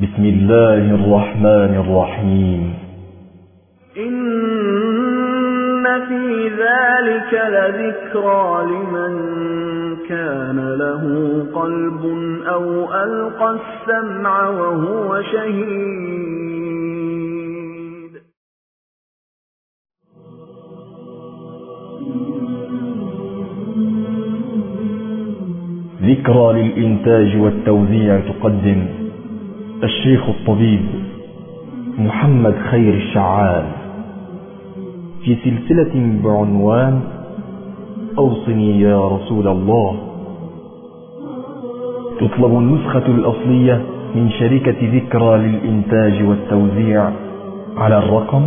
بسم الله الرحمن الرحيم. إن في ذلك لذكرى لمن كان له قلب أو ألقى السمع وهو شهيد. ذكرى للإنتاج والتوزيع تقدم الشيخ الطبيب محمد خير الشعال في سلسلة بعنوان أوصني يا رسول الله. تطلب النسخة الأصلية من شركة ذكرى للإنتاج والتوزيع على الرقم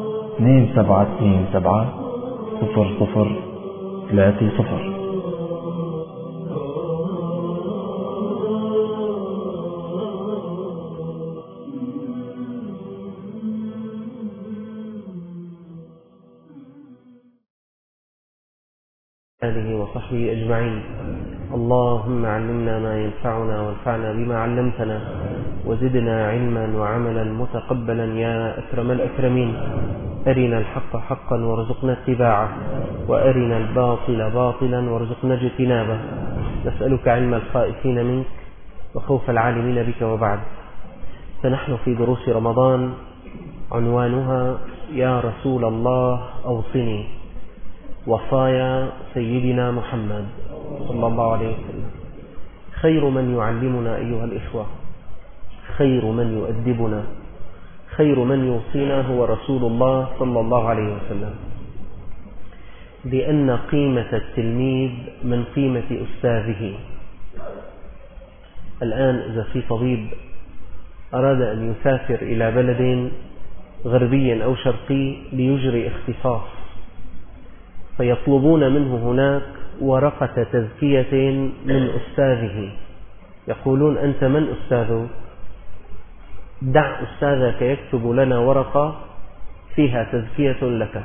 27270030. آله وصحبه أجمعين. اللهم علمنا ما ينفعنا وانفعنا بما علمتنا وزدنا علما وعملا متقبلا يا أكرم الأكرمين. أرنا الحق حقا وارزقنا اتباعه وأرنا الباطل باطلا وارزقنا اجتنابه. نسألك علم الخائفين منك وخوف العالمين بك. وبعد، فنحن في دروس رمضان عنوانها يا رسول الله أوصني، وصايا سيدنا محمد صلى الله عليه وسلم. خير من يعلمنا أيها الإخوة، خير من يؤدبنا، خير من يوصينا هو رسول الله صلى الله عليه وسلم، لأن قيمة التلميذ من قيمة أستاذه. الآن إذا في طبيب أراد أن يسافر إلى بلد غربي أو شرقي ليجري اختصاص، فيطلبون منه هناك ورقة تزكية من أستاذه. يقولون: أنت من أستاذه؟ دع أستاذك يكتب لنا ورقة فيها تزكية لك.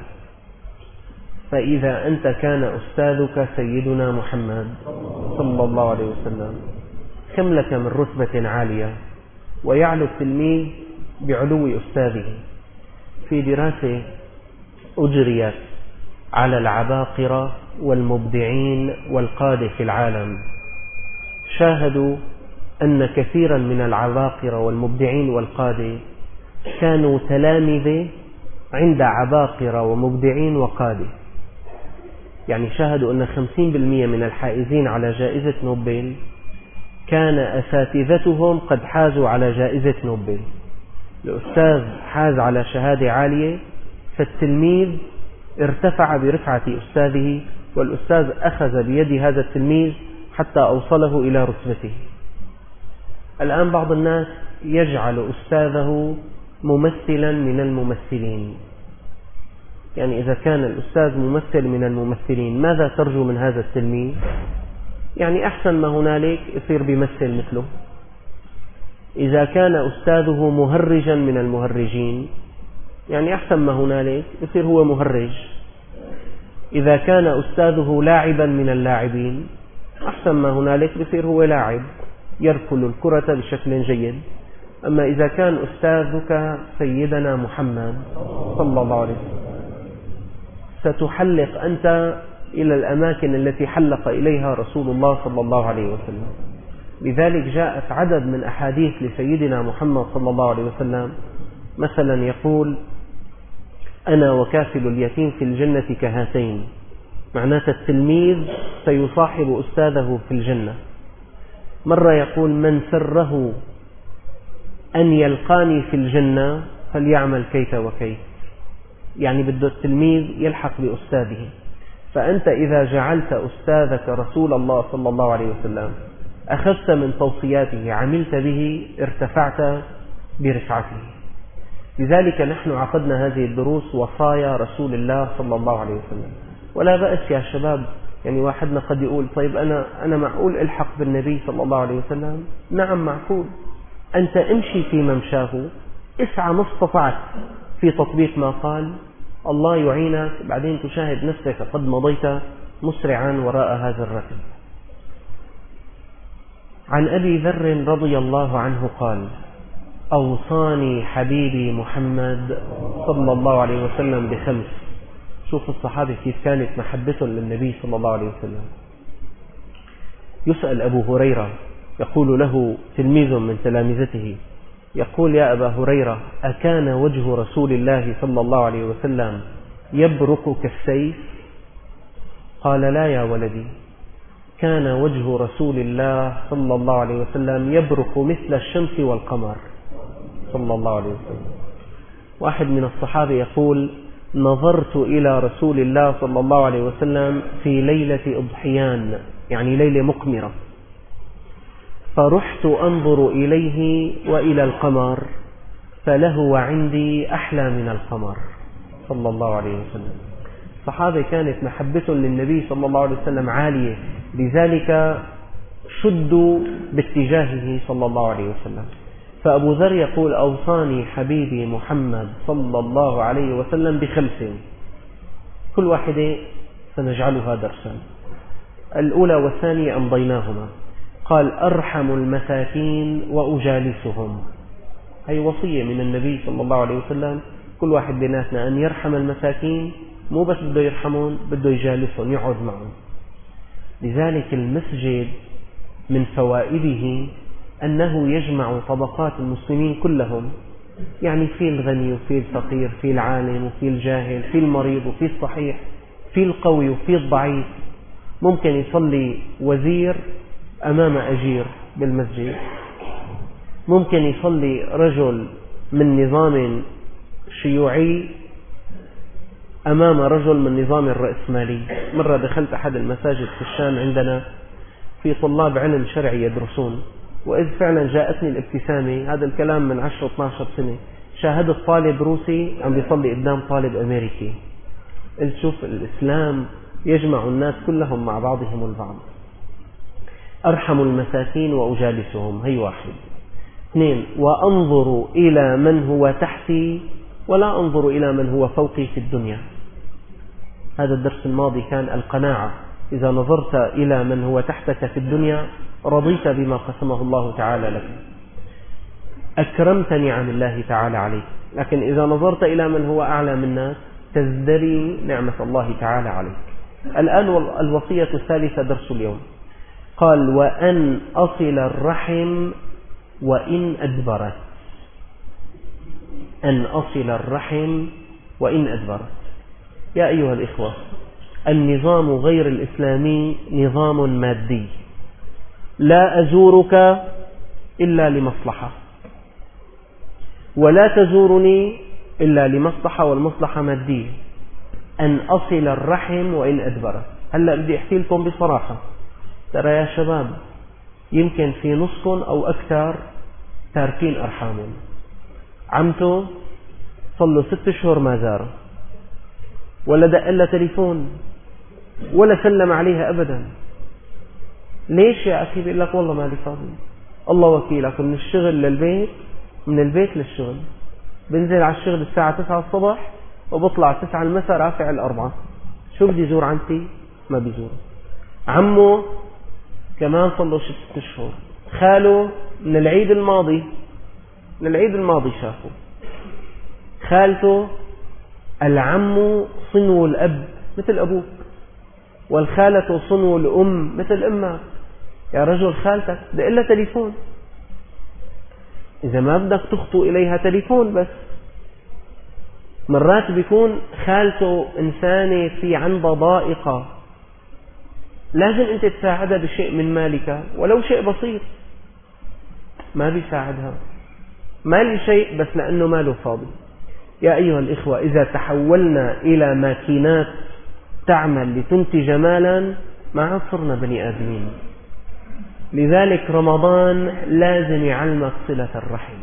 فإذا أنت كان أستاذك سيدنا محمد صلى الله عليه وسلم، كم لك من رتبة عالية، ويعلو التلميذ بعلو أستاذه. في دراسة أجريت على العباقرة والمبدعين والقادة في العالم، شاهدوا أن كثيرا من العباقرة والمبدعين والقادة كانوا تلامذة عند عباقرة ومبدعين وقادة. يعني شاهدوا أن 50% من الحائزين على جائزة نوبل كان أساتذتهم قد حازوا على جائزة نوبل. الأستاذ حاز على شهادة عالية، فالتلميذ ارتفع برفعة أستاذه، والأستاذ أخذ بيد هذا التلميذ حتى أوصله إلى رتبته. الآن بعض الناس يجعل أستاذه ممثلا من الممثلين. يعني إذا كان الأستاذ ممثل من الممثلين، ماذا ترجو من هذا التلميذ؟ يعني أحسن ما هنالك يصير بيمثل مثله. إذا كان أستاذه مهرجا من المهرجين، يعني أحسن ما هنالك يصير هو مهرج. إذا كان أستاذه لاعبا من اللاعبين، أحسن ما هنالك يصير هو لاعب يركل الكرة بشكل جيد. أما إذا كان أستاذك سيدنا محمد صلى الله عليه وسلم، ستحلق أنت إلى الأماكن التي حلق إليها رسول الله صلى الله عليه وسلم. لذلك جاءت عدد من أحاديث لسيدنا محمد صلى الله عليه وسلم، مثلا يقول: أنا وكافل اليتيم في الجنة كهاتين. معناته التلميذ سيصاحب أستاذه في الجنة. مرة يقول: من سره أن يلقاني في الجنة فليعمل كيت وكيت. يعني بده التلميذ يلحق بأستاذه. فأنت إذا جعلت أستاذك رسول الله صلى الله عليه وسلم، أخذت من توصياته، عملت به، ارتفعت برفعته. لذلك نحن عقدنا هذه الدروس وصايا رسول الله صلى الله عليه وسلم. ولا بأس يا شباب، يعني واحدنا قد يقول: طيب أنا معقول ألحق بالنبي صلى الله عليه وسلم؟ نعم معقول. أنت امشي في ممشاه، اسعى ما استطعت في تطبيق ما قال، الله يعينك. بعدين تشاهد نفسك قد مضيت مسرعا وراء هذا الركب. عن أبي ذر رضي الله عنه قال: أوصاني حبيبي محمد صلى الله عليه وسلم بخمس. شوف الصحابة كيف كانت محبتهم للنبي صلى الله عليه وسلم. يسأل أبو هريرة، يقول له تلميذ من تلامذته، يقول: يا أبا هريرة، أكان وجه رسول الله صلى الله عليه وسلم يبرق كالسيف؟ قال: لا يا ولدي، كان وجه رسول الله صلى الله عليه وسلم يبرق مثل الشمس والقمر صلى الله عليه وسلم. واحد من الصحابة يقول: نظرت إلى رسول الله صلى الله عليه وسلم في ليلة أضحيان، يعني ليلة مقمرة، فرحت أنظر إليه وإلى القمر فلهو عندي أحلى من القمر صلى الله عليه وسلم. الصحابة كانت محبتهم للنبي صلى الله عليه وسلم عالية، لذلك شدوا باتجاهه صلى الله عليه وسلم. فأبو ذر يقول: أوصاني حبيبي محمد صلى الله عليه وسلم بخمس، كل واحدة سنجعلها درسا. الأولى والثانية أمضيناهما. قال: أرحم المساكين وأجالسهم. هي وصية من النبي صلى الله عليه وسلم، كل واحد بيناتنا أن يرحم المساكين، مو بس بده يرحمون، بده يجالسهم، يقعد معهم. لذلك المسجد من فوائده أنه يجمع طبقات المسلمين كلهم، يعني في الغني وفي الفقير، في العالم وفي الجاهل، في المريض وفي الصحيح، في القوي وفي الضعيف. ممكن يصلي وزير أمام أجير بالمسجد، ممكن يصلي رجل من نظام شيوعي أمام رجل من نظام الرأسمالي. مرة دخلت أحد المساجد في الشام، عندنا في طلاب علم شرعي يدرسون، وإذ فعلا جاءتني الابتسامة، هذا الكلام من 10-12 سنة، شاهدت طالب روسي عم بيصلي قدام طالب أمريكي. قلت: شوف، الإسلام يجمع الناس كلهم مع بعضهم البعض. أرحم المساكين وأجالسهم، هي واحد. اثنين: وأنظر إلى من هو تحتي ولا أنظر إلى من هو فوقي في الدنيا. هذا الدرس الماضي كان القناعة. إذا نظرت إلى من هو تحتك في الدنيا رضيت بما قسمه الله تعالى لك، أكرمت نعم الله تعالى عليك. لكن إذا نظرت إلى من هو أعلى منك تزدري نعمة الله تعالى عليك. الآن الوصية الثالثة درس اليوم. قال: وأن أصل الرحم وإن أدبرت. أن أصل الرحم وإن أدبرت. يا أيها الإخوة، النظام غير الإسلامي نظام مادي، لا أزورك إلا لمصلحة، ولا تزورني إلا لمصلحة، والمصلحة مادية. أن أصل الرحم وإن أدبرت. هلأ بدي أحكي لكم بصراحة، ترى يا شباب، يمكن في نصكم أو أكثر تاركين أرحامهم. عمته صلوا 6 أشهر ما زاره، ولا دق لها تليفون، ولا سلم عليها أبدا. ليش يا أخي؟ بيقول لك: والله ما لي فاضي. الله وكيلك، من الشغل للبيت، من البيت للشغل. بنزل على الشغل الساعة 9 الصبح وبطلع 9 المساء رافع 4. شو بدي زور عمتي؟ ما بيزور. عمه كمان صلوا 6 أشهر. خاله من العيد الماضي شافه. خالته، العم صنو الأب مثل أبوك، والخالة صنو الأم مثل أمك. يا رجل، خالتك دق لها تليفون، إذا ما بدك تخطو إليها تليفون بس. مرات بيكون خالته إنسانة في عندها ضائقة، لازم أنت تساعدها بشيء من مالك ولو شيء بسيط، ما بيساعدها، ما لي شيء بس لأنه ماله فاضي. يا أيها الإخوة، إذا تحولنا إلى ماكينات تعمل لتنتج مالا ما عاد صرنا بني آدمين. لذلك رمضان لازم يعلمك صلة الرحم.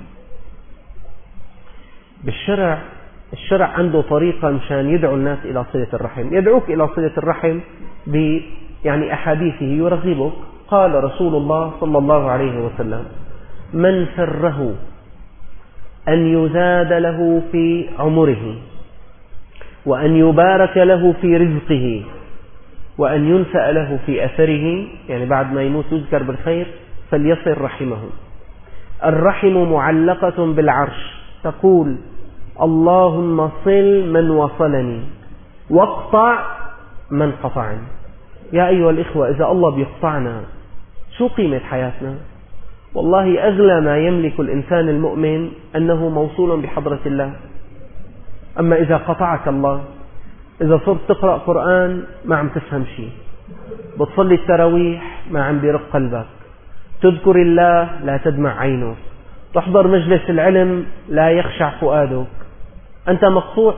بالشرع، الشرع عنده طريقة مشان يدعو الناس إلى صلة الرحم. يدعوك إلى صلة الرحم يعني أحاديثه يرغبك. قال رسول الله صلى الله عليه وسلم: من سره أن يزاد له في عمره، وأن يبارك له في رزقه، وأن ينسأ له في أثره، يعني بعد ما يموت يذكر بالخير، فليصل رحمه. الرحم معلقة بالعرش تقول اللهم صل من وصلني واقطع من قطعني. يا أيها الإخوة، إذا الله بيقطعنا شو قيمة حياتنا؟ والله أغلى ما يملك الإنسان المؤمن أنه موصول بحضرة الله. أما إذا قطعك الله، إذا صرت تقرأ قرآن ما عم تفهم شيء، بتصلي التراويح ما عم بيرق قلبك، تذكر الله لا تدمع عينك، تحضر مجلس العلم لا يخشع فؤادك، أنت مقطوع،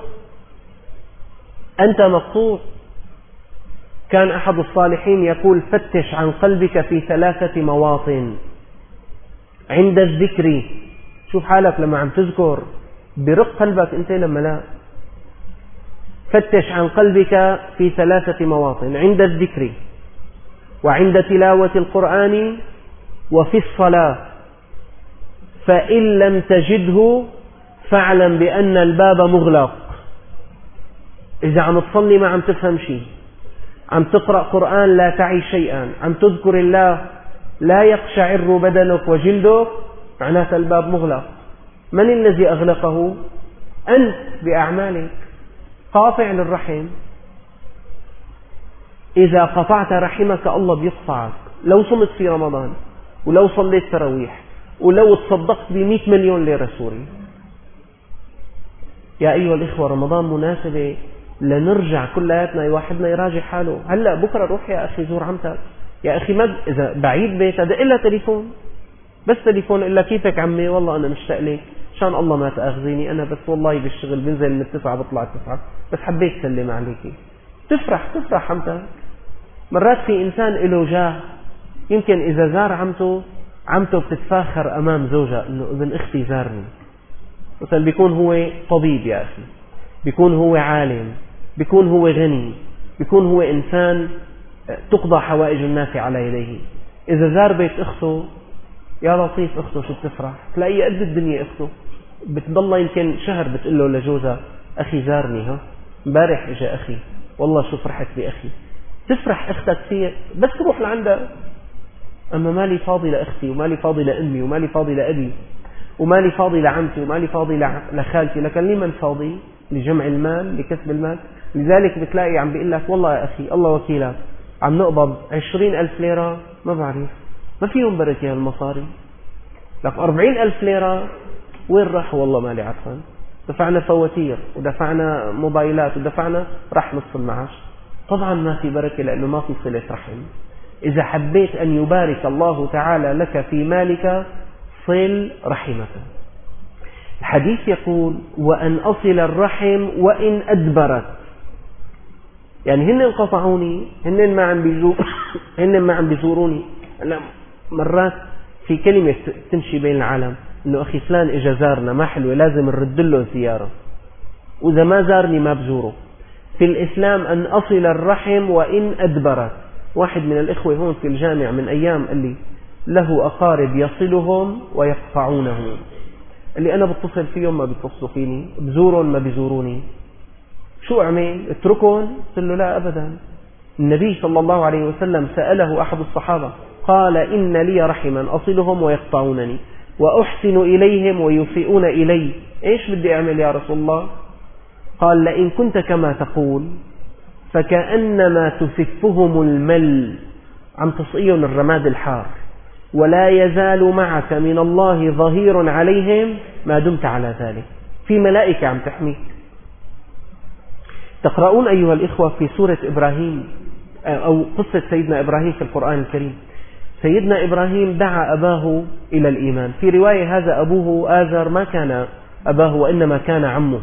أنت مقطوع. كان أحد الصالحين يقول فتش عن قلبك في 3 مواطن. عند الذكر، شوف حالك لما عم تذكر برق قلبك أنت لما لا. فتش عن قلبك في 3 مواطن: عند الذكر، وعند تلاوة القرآن، وفي الصلاة. فإن لم تجده فاعلم بأن الباب مغلق. إذا عم تصلي ما عم تفهم شيء، عم تقرأ قرآن لا تعي شيئا، عم تذكر الله لا يقشعر بدنك وجلدك، معناته الباب مغلق. من الذي أغلقه؟ أنت بأعمالك. قاطع للرحم، إذا قطعت رحمك الله بيقطعك. لو صمت في رمضان، ولو صليت تراويح، ولو تصدقت ب100 مليون ليرة سوري. يا أيها الإخوة، رمضان مناسبة لنرجع كلياتنا، واحدنا يراجع حاله. هلأ بكرة روح يا أخي زور عمتك، يا أخي إذا بعيد بيتها دق لها تليفون، بس تليفون، إلا كيفك عمي، والله أنا مشتاق لك، شان الله ما تأخذيني، أنا بس والله بالشغل بنزل من 9 بطلع 9، بس حبيت سلم عليكي. تفرح عمتك. مرات في إنسان له جاه، يمكن إذا زار عمته بتتفاخر أمام زوجها إنه ابن أختي زارني. مثلا بيكون هو طبيب يا أخي، بيكون هو عالم، بيكون هو غني، بيكون هو إنسان تقضى حوائج الناس على يديه. إذا زار بيت أخته، يا لطيف، أخته شو بتفرح، تلاقيه قد الدنيا. أخته بتضل يمكن شهر بتقول له لجوزها أخي زارني، امبارح إجا أخي، والله شو فرحت بأخي. تفرح أختك كثير بس تروح لعندها. أما مالي فاضي لأختي، ومالي فاضي لأمي، ومالي فاضي لأبي، ومالي فاضي لعمتي، ومالي فاضي لخالتي، لكن لي من فاضي لجمع المال، لكسب المال. لذلك بتلاقي عم بيقول لك والله يا أخي الله وكيلك عم نقبض 20,000 ليرة، ما بعرف، ما فيهم بركة المصاري. لك 40,000 ليرة وين راح؟ والله مالي عرفان. دفعنا فواتير، ودفعنا موبايلات، ودفعنا، راح نص المعاش. طبعا ما في بركة، لأنه ما في صلة رحم. إذا حبيت أن يبارك الله تعالى لك في مالك صل رحمك. الحديث يقول وأن أصل الرحم وإن أدبرت. يعني هن انقطعوني، هن ما عم بيزوروني. مرات في كلمة تمشي بين العالم إنه أخي فلان إجا زارنا، ما حلوة، لازم نرد له زيارة، وإذا ما زارني ما بزوره. في الإسلام أن أصل الرحم وإن أدبرت. واحد من الإخوة هون في الجامع من أيام قال لي له أقارب يصلهم ويقطعونه، اللي أنا بتصل فيهم ما بيتصلوا فيني، بزورهم ما بيزوروني، شو أعمل؟ اتركهم؟ قل له لا أبدا. النبي صلى الله عليه وسلم سأله أحد الصحابة قال إن لي رحما أصلهم ويقطعونني وأحسن إليهم ويسيئون إلي، إيش بدي أعمل يا رسول الله؟ قال لئن كنت كما تقول فكأنما تسفهم المل، عم تصيهم الرماد الحار، ولا يزال معك من الله ظهير عليهم ما دمت على ذلك. في ملائكة عم تحميك. تقرؤون أيها الإخوة في سورة إبراهيم أو قصة سيدنا إبراهيم في القرآن الكريم. سيدنا إبراهيم دعا أباه إلى الإيمان. في رواية هذا أبوه آزر ما كان أباه وإنما كان عمه.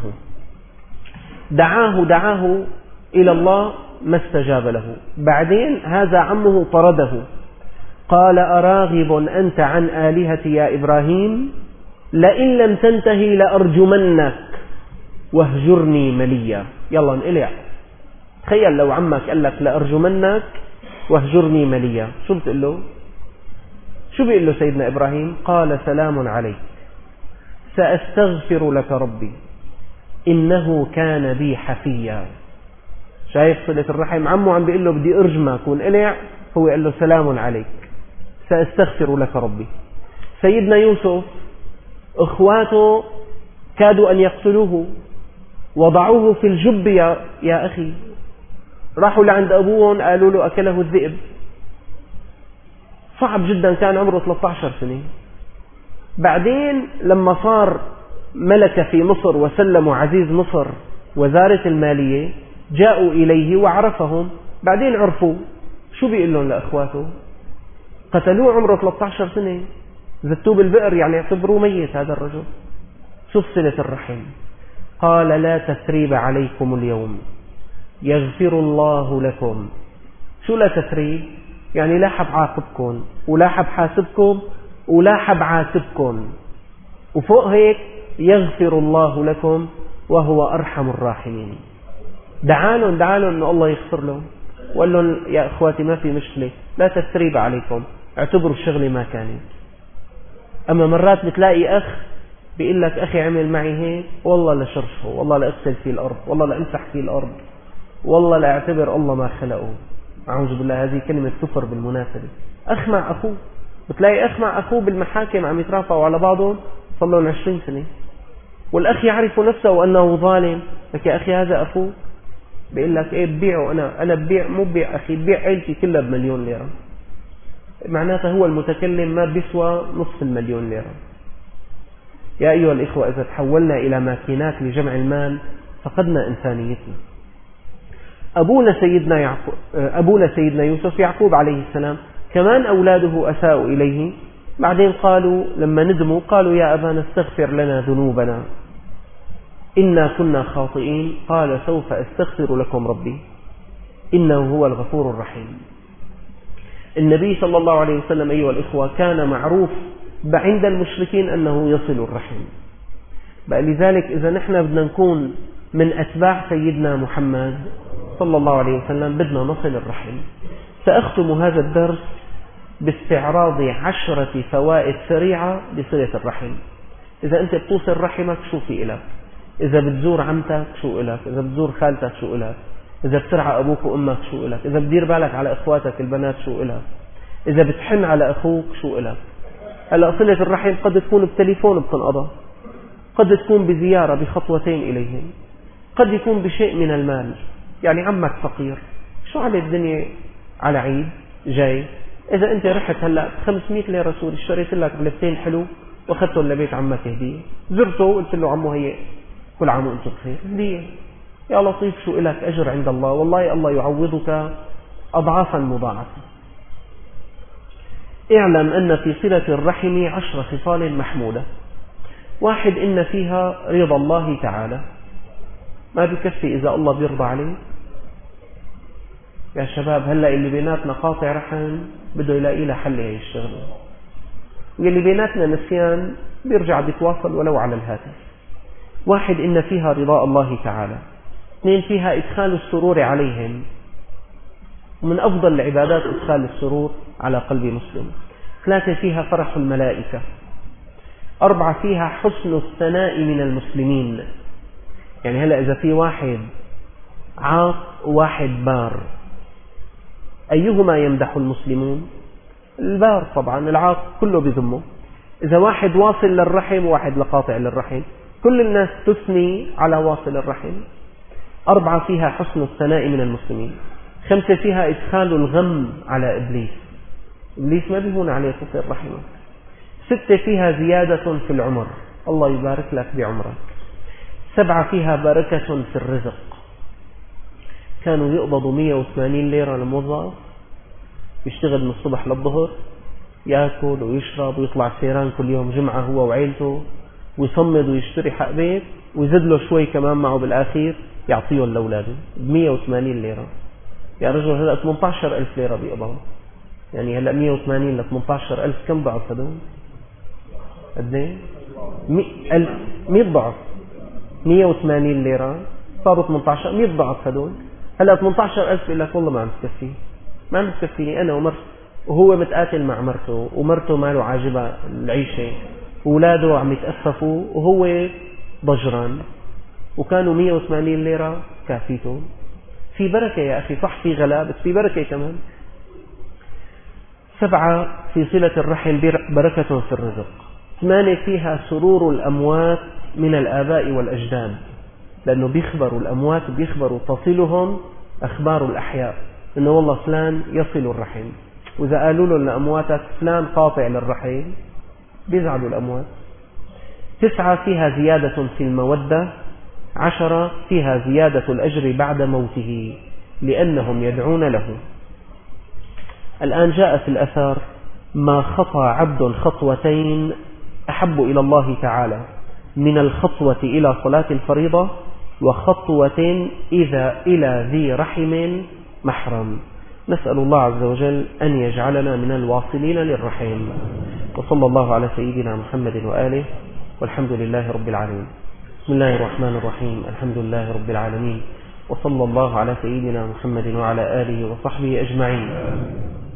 دعاه إلى الله ما استجاب له. بعدين هذا عمه طرده، قال أراغب أنت عن آلهتي يا إبراهيم؟ لئن لم تنتهي لأرجمنك واهجرني مليا. يلا انقلع. تخيل لو عمك قال لك لأرجمنك واهجرني مليا، شو بتقول له؟ شو بيقول له سيدنا إبراهيم؟ قال سلام عليك سأستغفر لك ربي إنه كان بي حفيا. شايف صلة الرحم؟ عمه عم بيقول له بدي أرجمك وانقلع، هو قال له سلام عليك سأستغفر لك ربي. سيدنا يوسف إخواته كادوا أن يقتلوه، وضعوه في الجب يا أخي، راحوا لعند أبوهم قالوا له أكله الذئب. صعب جدا، كان عمره 13 سنة. بعدين لما صار ملك في مصر وسلموا عزيز مصر وزارة المالية، جاءوا إليه وعرفهم. بعدين عرفوا شو بيقول لهم لأخواته؟ قتلوه عمره 13 سنة، زتوه بالبئر، يعني اعتبروه ميت هذا الرجل. شوف صلة الرحم. قال لا تثريب عليكم اليوم يغفر الله لكم. شو لا تثريب؟ يعني لا حب عاقبكم ولا حب حاسبكم ولا حب عاتبكم، وفوق هيك يغفر الله لكم وهو أرحم الراحمين. دعالهم أن الله يغفر لهم، وقال لهم يا أخواتي ما في مشكلة، لا تثريب عليكم، اعتبروا الشغلة ما كانت. أما مرات بتلاقي أخ بيقول لك أخي عمل معي هيك، والله لشرشه، والله لأغسل فيه الأرض، والله لأمسح فيه الأرض، والله لأعتبر الله ما خلقه. أعوذ بالله، هذه كلمة كفر بالمناسبة. أخ مع أخوه، بتلاقي أخ مع أخوه بالمحاكم عم يترافعوا على بعضهم صار لهم 20 سنة، والأخ يعرف نفسه أنه ظالم. لك يا أخي هذا أخوه، بيقول لك إيه ببيعه، أنا ببيع، مو ببيع أخي، ببيع عيلتي كلها ب1,000,000 ليرة. معناته هو المتكلم ما بيسوى نصف 1,000,000 ليرة. يا أيها الإخوة، إذا تحولنا إلى ماكينات لجمع المال فقدنا إنسانيتنا. أبونا سيدنا يوسف يعقوب عليه السلام كمان أولاده أساءوا إليه. بعدين قالوا لما ندموا قالوا يا أبانا استغفر لنا ذنوبنا إنا كنا خاطئين. قال سوف أستغفر لكم ربي إنه هو الغفور الرحيم. النبي صلى الله عليه وسلم أيها الإخوة كان معروف عند المشركين أنه يصل الرحم. لذلك إذا نحن بدنا نكون من أتباع سيدنا محمد صلى الله عليه وسلم بدنا نصل الرحم. سأختم هذا الدرس باستعراض 10 فوائد سريعة لصلة الرحم. إذا أنت بتوصل رحمك شو في إلك؟ إذا بتزور عمتك شو إلك؟ إذا بتزور خالتك شو إلك؟ إذا بترعى أبوك وأمك شو إلك؟ إذا بتدير بالك على إخواتك البنات شو إلك؟ إذا بتحن على أخوك شو إلك؟ هلا صلة الرحم قد تكون بتليفون بتنقضى، قد تكون بزيارة بخطوتين إليهم، قد يكون بشيء من المال. يعني عمك فقير، شو على الدنيا على عيد جاي، إذا أنت رحت هلا 500 ليرة سوري اشتريت لك بلفتين حلو واخذتهم لبيت عمك هدية، زرته وقلت له عمو هي كل عام وأنت بخير، هدية يا لطيف، شو إلك أجر عند الله، والله الله يعوضك أضعافا مضاعفة. اعلم أن في صلة الرحم 10 خصال محمودة. 1 إن فيها رضا الله تعالى. ما بكفي إذا الله بيرضى عليه. يا شباب هلأ اللي بيناتنا قاطع رحم بده يلاقي له حل هي الشغلة، واللي بيناتنا نسيان بيرجع بيتواصل ولو على الهاتف. 1 إن فيها رضاء الله تعالى. 2 فيها إدخال السرور عليهم، ومن أفضل العبادات إدخال السرور على قلب مسلم. 3 فيها فرح الملائكة. 4 فيها حسن الثناء من المسلمين. يعني هلأ إذا في واحد عاق وواحد بار، أيهما يمدح المسلمون؟ البار طبعا، العاق كله بذمه. إذا واحد واصل للرحم وواحد لقاطع للرحم، كل الناس تثني على واصل الرحم. 4 فيها حسن الثناء من المسلمين. 5 فيها إدخال الغم على إبليس. إبليس ما بيهون عليه تصل رحمه. 6 فيها زيادة في العمر، الله يبارك لك بعمرك. 7 فيها بركة في الرزق. كانوا يقبضوا 180 ليرة للموظف، يشتغل من الصبح للظهر، يأكل ويشرب ويطلع سيران كل يوم جمعة هو وعيلته، ويصمد ويشتري حق بيت ويزد له شوي كمان معه بالآخير يعطيهم لأولاده 180 ليرة. يا رجل هلأ 18,000 ليرة بيقبضوا. يعني هلأ 180 ل 18,000 كم ضعف هذول؟ قد ايه؟ 100 ضعف. 180 ليرة صاروا 18، 100 ضعف هذول. هلأ 18,000 يقول لك والله ما عم تكفي، ما عم تكفيني أنا ومرته، وهو متقاتل مع مرته، ومرته ما له عاجبة العيشة، وأولاده عم يتأسفوا وهو ضجران، وكانوا 180 ليرة كافيته. في بركة يا أخي، صح في غلاء بس في بركة كمان. 7 في صلة الرحم بركة في الرزق. 8 فيها سرور الأموات من الآباء والأجداد، لأنه بيخبروا الأموات، بيخبروا تصلهم أخبار الأحياء، إنه والله فلان يصل الرحم، وإذا قالوا له لأمواتك فلان قاطع للرحم بيزعلوا الأموات. 9 فيها زيادة في المودة. 10 فيها زيادة الأجر بعد موته لأنهم يدعون له. الآن جاء في الأثر: ما خطى عبد خطوتين أحب إلى الله تعالى من الخطوة إلى صلاة الفريضة وخطوة إلى ذي رحم محرم. نسأل الله عز وجل أن يجعلنا من الواصلين للرحم. وصلى الله على سيدنا محمد وآله، والحمد لله رب العالمين. بسم الله الرحمن الرحيم. الحمد لله رب العالمين، وصلى الله على سيدنا محمد وعلى آله وصحبه أجمعين.